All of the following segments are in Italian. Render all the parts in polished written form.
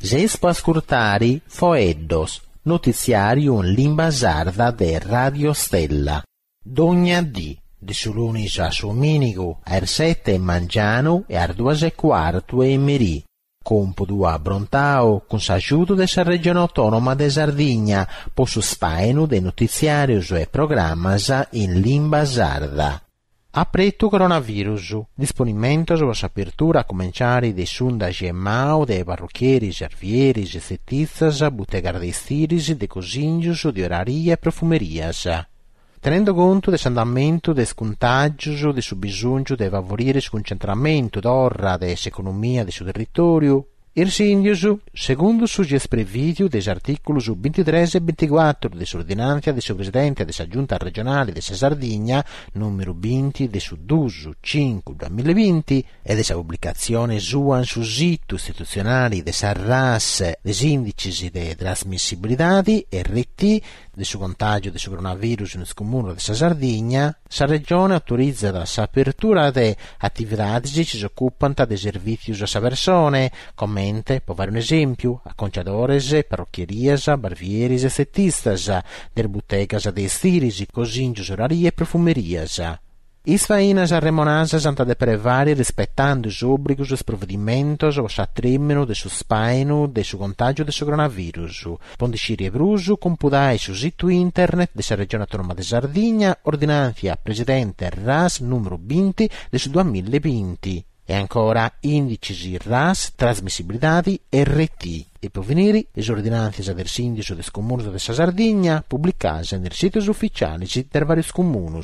Gespo ascoltare Foeddos, notiziario in lingua sarda de Radio Stella. Dogna di sulunis a Sominigo, a 7 mangiano e a 2:15 e merì. Compodo a Brontao, con s'aiuto della regione autonoma de Sardegna, posso spaeno de notiziarios e programmas in lingua sarda. Apreto coronavirus, disponimento sulla apertura a cominciare dei sondaggi e mau dei parrucchieri, servieri, estetizzas, buttegardestiris, de cosingius, di orarie e profumerias. Tenendo conto dell'andamento dei contagi, del bisogno di favorire il concentramento d'orra dell'economia del suo territorio, il sindaco, secondo sugli esprevidio degli articoli 23 e 24 dell'ordinanza del suo presidente della giunta regionale della Sardegna, numero 20 del suo 5/2020, e della pubblicazione sua sul sito istituzionale del RAS degli indici di trasmissibilità RT del suo contagio del coronavirus nel comune della Sardegna, la regione autorizza l'apertura di attività che si occupano dei servizi a persone, come può fare un esempio, acconciadores, parrucchieries, barbieris, estetistas, der buttegas de estiris, cosingios, orarie e profumerias. Is fainas arremonasas anta de prevari rispettando os obrigos dos provedimentos o atrimeno de su spaino de su contagio de su coronavirus. Pondiciri e brusu compudai su sito internet de sa regione autonoma de Sardegna, ordinanza presidente RAS numero 20 de su 2020. E ancora indici RAS, trasmissibilità RT e provenire le ordinanze del sindaco del comune della Sardegna pubblicate nei siti ufficiali dei vari comuni.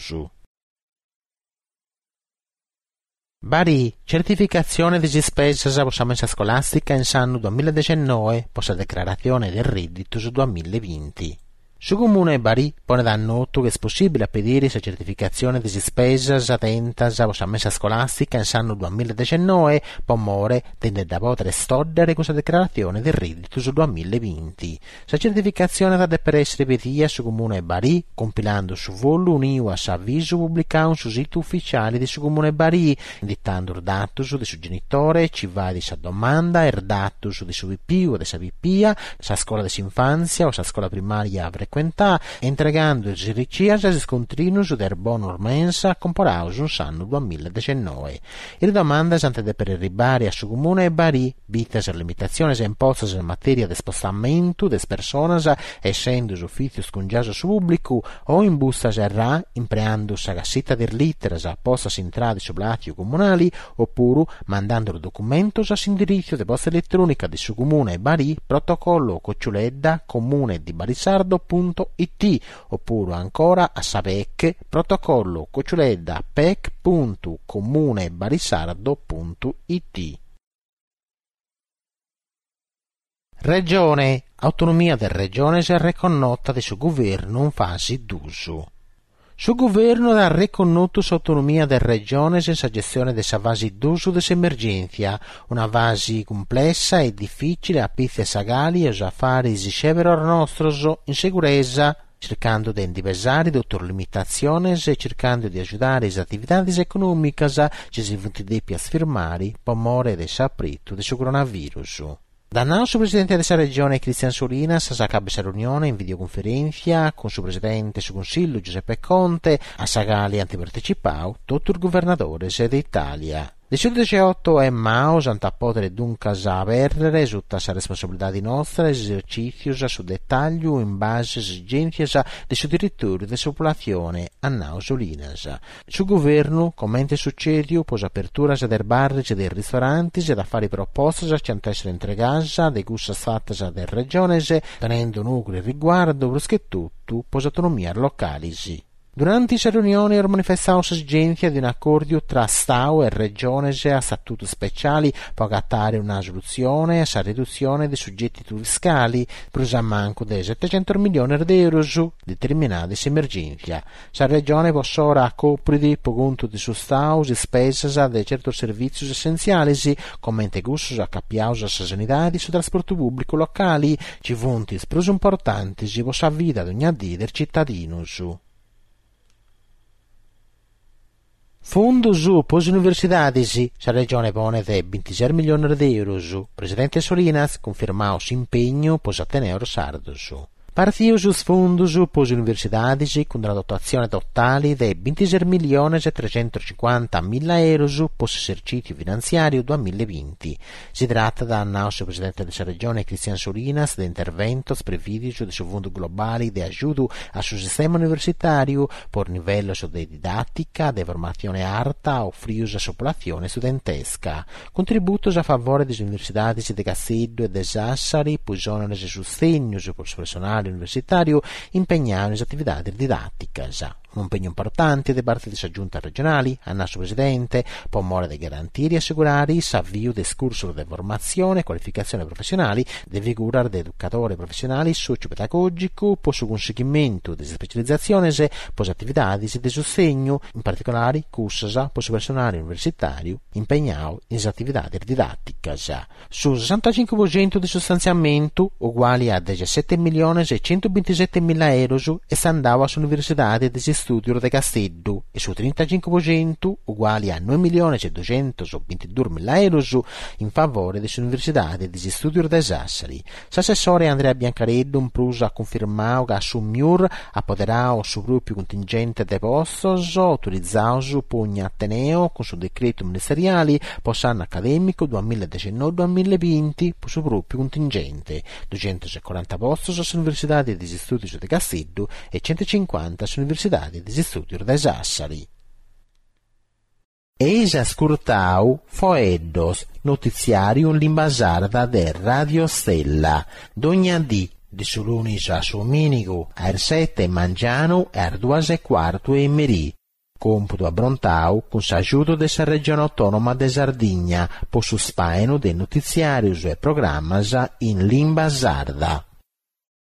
Bari, certificazione di spese per mensa scolastica in anno 2019 per la dichiarazione del reddito 2020. Su comune Bari pone da noto che è possibile pedire la certificazione di spese attentas per la mensa scolastica in anno 2019 per more tende da poter stoddere con la dichiarazione del reddito 2020. La certificazione da per essere pedita su comune Bari compilando su volo un IUAS avviso pubblicato sul sito ufficiale di su comune Bari, indicando il datus di suo genitore, ci va di sa domanda, il datus di suo VP o di sa VPia, sa scuola di infanzia o sa scuola primaria entregando il riccias e scontrinus del bonus mensa comporaus un anno 2019. Il domanda sante de per ribari a su comune Bari, bitas limitazioni impostas in materia di spostamento des personas essendo ufficio scongiaso su pubblico o in bustas erra impreando sa gassetta der litteras postas intradi su blatio comunali oppure mandando il documento a indirizzo di posta elettronica di su comune Bari protocollo cocciuledda comune di barisardo.it oppure ancora a SAPEC protocollo cocciuledda pec.comunebarisardo.it. Regione. Autonomia del regione si è riconosciuta del suo governo in fase d'uso. Su governo ha riconosciuto l'autonomia del regione senza gestione della fase d'uso dell'emergenza, una fase complessa e difficile a pizze sagali e a fare ricevere nostro in sicurezza, cercando di individuare dottor limitazioni e cercando di aiutare le attività economiche che si vanno a sfirmare per more del saprito del coronavirus. Da nostro presidente della regione Cristian Solinas sa cabe sa riunione in videoconferenza con suo presidente su consiglio Giuseppe Conte a Sagali antipartecipau tutto il governatore d'Italia. Le 18 è Maus antapotere dunque a avere tutta la responsabilità di nostra esercizio su dettaglio in base alle esigenze del suo territorio e della popolazione a Nausolinas. Su governo, commenti succedio, pos apertura del bar e dei ristoranti e da fare proposte a essere entregate dei gusti fatte del regione tenendo nucleo riguardo brusche tutto pos autonomia locali. Durante questa riunione era manifestata l'esigenza di un accordo tra Stato e Regione a statuti speciali per gattare una soluzione a riduzione dei soggetti fiscali per un manco di 700 milioni di euro su determinate emergenze. La Regione può ora coprire per conto di suo Stato le spese di certi servizi essenziali come gusti a capiaus a sanità e sul trasporto pubblico locali, ci punti più importanti per la vita di ogni giorno del cittadino. Fondos per le università, la regione pone 26 milioni di euro. Presidente Solinas conferma l'impegno per l'Ateneo Sardo. Partius os fundos per le università con una dotazione totale di 26.350.000 euro per l'esercizio finanziario 2020. Si tratta da annuncio Presidente della Regione Cristian Solinas di intervento previsto del Fondo Globale di aiuto al sistema universitario per livello di didattica, di formazione alta offrius alla popolazione studentesca. Contributos a favore delle università di Castello e di Sassari, poi sono nel sostegno per il personale universitario impegnato in attività didattica. Un impegno importante da parte delle giunte regionali, a nostro Presidente, per modo di garantire e assicurare l'avvio del corso di formazione e qualificazione professionali di figura di educatore professionale socio-pedagogico per il conseguimento di specializzazioni per attività di sostegno, in particolare corsi per il personale universitario impegnato in attività didattica. Su 65% di sostanziamento, uguali a 17.127.000 euro, e andava all'Università di Studio di Castello, e su 35% uguali a 9.222.000 euro in favore dell'Università di Studio di Sassari. L'assessore Andrea Biancareddu ha confermato che su MIUR appoderà su proprio contingente di postos autorizzato per ogni Ateneo con su decreto ministeriale per l'anno accademico 2019-2020 per su proprio contingente, 240 posti all'Università di Studi di Castello e 150 all'Università di Studi di Sassari. Eis ascoltau Foeddos, notiziario in lingua sarda de Radio Stella, d'ogni dì, di lunis a domenico, alle 7 mangiano e alle 2:15 e merì. Computo a Brontau con l'aiuto della Regione Autonoma de Sardegna per il sospeno dei notiziari e programmi in lingua sarda.